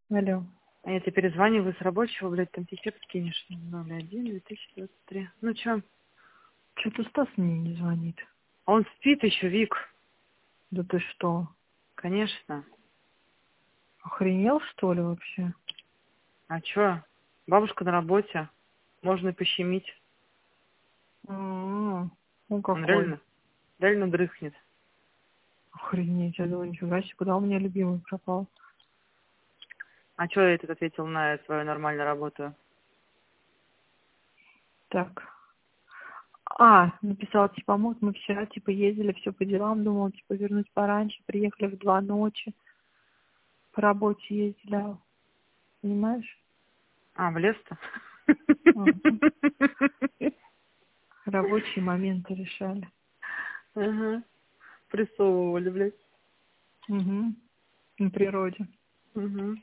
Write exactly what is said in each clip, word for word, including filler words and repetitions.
Алло. А я тебе перезваниваю с рабочего, блядь, там тикет скинешь. ноль один две тысячи двадцать три. Ну чё? Что-то Стас мне не звонит. А он спит еще, Вик. Да ты что? Конечно. Охренел, что ли, вообще? А чё? Бабушка на работе. Можно пощемить. М, Ну Он какой? реально, реально дрыхнет. Охренеть, я думаю, нифига себе, куда у меня любимый пропал? А чё я этот ответил на свою нормальную работу? Так. А, написала, типа, вот мы вчера, типа, ездили, все по делам, думала, типа, вернуть пораньше, приехали в два ночи, по работе ездили, а, понимаешь? А, в лес-то? Ага. Рабочие моменты решали. Ага. Прессовывали, блядь. Угу. На природе. Угу.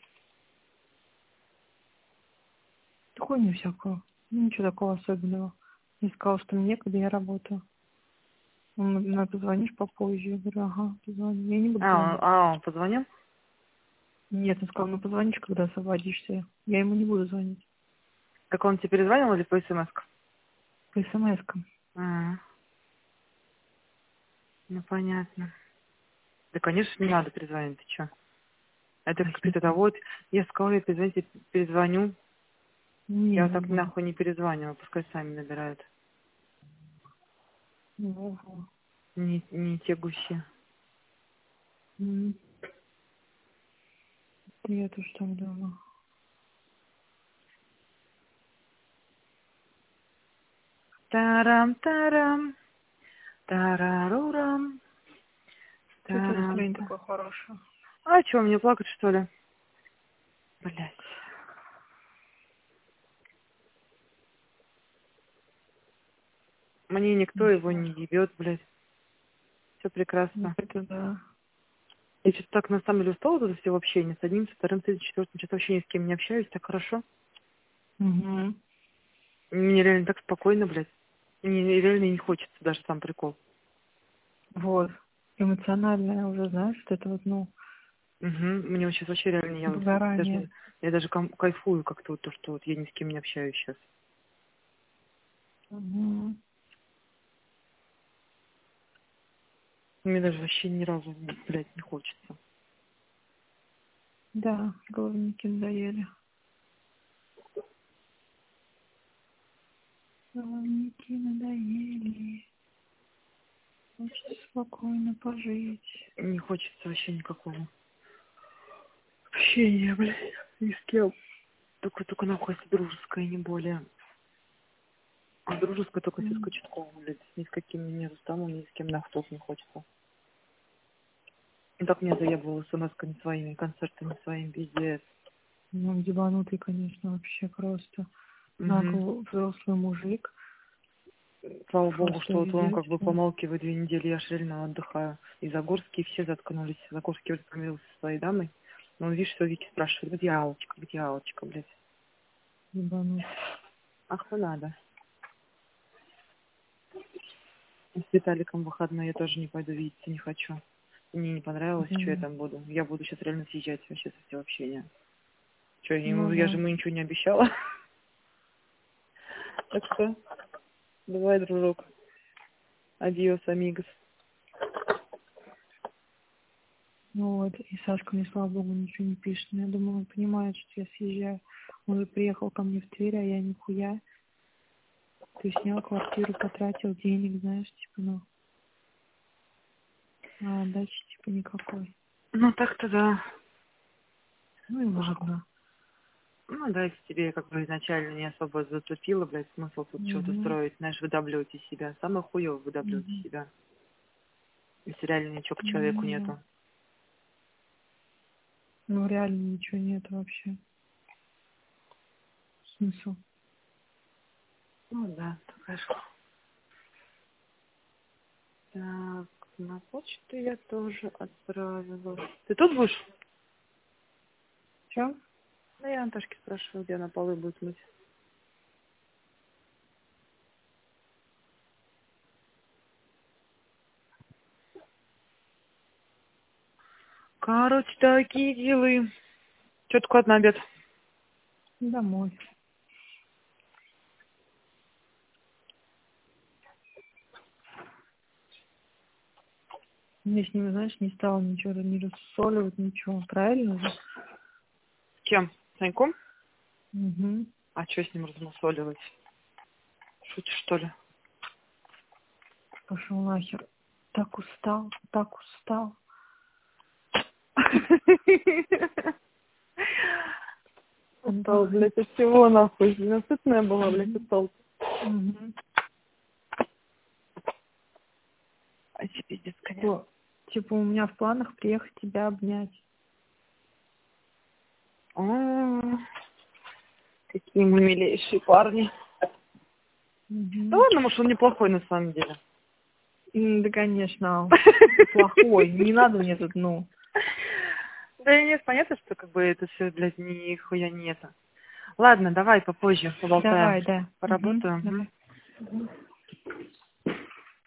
Хуйню всякую. Ну, ничего такого особенного. Не сказал, что мне некогда, я работаю. Он мне на- позвонишь попозже. Я говорю, ага, позвони. Я не буду А, он, звонить. а, он позвонил? Нет, он сказал, ну позвонишь, когда освободишься. Я ему не буду звонить. Так он тебе перезвонил или по смс? По смс-кам. А, ну понятно. Да, конечно, не надо перезвонить, ты чё? Это какие-то, да Почему? вот, я сказала, я перезвонить, я перезвоню. Не, Я вот не так буду. нахуй не перезваниваю, пускай сами набирают. Ну, Не, не те гуси. м, Я тоже так думаю. Тарам-тарам, тарарурам, Что твое тарам. настроение такое хорошее? А чё, мне плакать, что ли? Блять. Мне никто Не его знаю. не ебет, блядь. Все Ну, прекрасно. это да. Я что-то так на самом деле устала от этого всего общения. С одним, с вторым, с третьим, четвертым. Что-то вообще ни с кем не общаюсь, так хорошо. Угу. Мне реально так спокойно, блядь. Мне реально не хочется даже сам прикол. Вот. Эмоциональное уже, знаешь, вот это вот, ну, Угу. Мне вот сейчас вообще реально, я вот выгорание. даже, я даже кам- кайфую как-то вот то, что вот я ни с кем не общаюсь сейчас. Угу. Мне даже вообще ни разу, блядь, не хочется. Да, головники надоели. Головники надоели. Хочется спокойно пожить. Не хочется вообще никакого общения, блядь, ни с кем. Только, только нахуй если дружеское, не более. А дружеское только с М, Искочетком, блядь. Ни с каким не там, ни с кем нахуй тоже не хочется. И так меня заебывало смс-ками своими, концертами своими, пиздец. Ну, ебанутый, конечно, вообще просто. Угу. Нагло взрослый мужик. Слава богу, Просто что вот он везет как бы все. помалкивает две недели, я ж реально отдыхаю. И Загорские все заткнулись. Загорский уже помирился со своей дамой. Но он, видишь, что Вики спрашивает, где Алочка, где Алочка, блядь. Ебанутый. Ах, ну надо. И с Виталиком в выходной я тоже не пойду, видите, не хочу. Мне не понравилось, что я Мгм. там буду. Я буду сейчас реально съезжать вообще со всего общения. Что, я, ему, Ну я же да. ему ничего не обещала. Так что, давай, дружок. Адиос, амигос. Ну вот. И Сашка мне, слава богу, ничего не пишет. Но я думаю, он понимает, что я съезжаю. Он же приехал ко мне в Тверь, а я нихуя. Ты снял квартиру, потратил денег, знаешь, типа, ну. А отдачи, типа, никакой. Ну, так-то да. Ну и ладно. Ну, да, если тебе как бы изначально не особо зацепило, блядь, смысл тут чего-то Угу. строить, знаешь, выдавливать из себя. Самое хуёво выдавливать из Угу. себя. Если реально ничего к Ну, человеку не знаю. нету. Ну, реально ничего нет вообще. Смысл. Ну, да, хорошо. Так, на почту я тоже отправила. Ты тут будешь? Че? Да я Антошке спрашиваю, где она полы будет мыть. Короче, такие дела. Что такое на обед? Домой. Я с ними, знаешь, не стала ничего не рассоливать, ничего. Правильно же? С кем? С Саньком? Угу. А что с ним разносоливать? Шутишь, что ли? Пошел нахер. Так устал, так устал. Устал, блядь, от всего нахуй. Ненасытная была, блядь, устал. Угу. А тебе пиздец, конечно. Типа у меня в планах приехать тебя обнять. А, какие мы милейшие парни. Угу. Да ладно, может, он неплохой на самом деле. Да, конечно. Плохой. Не надо мне тут, ну. Да и нет, понятно, что как бы это все, блядь, нихуя не это. Ладно, давай попозже поболтаем. Давай, да. Поработаю. Угу. Давай. Угу.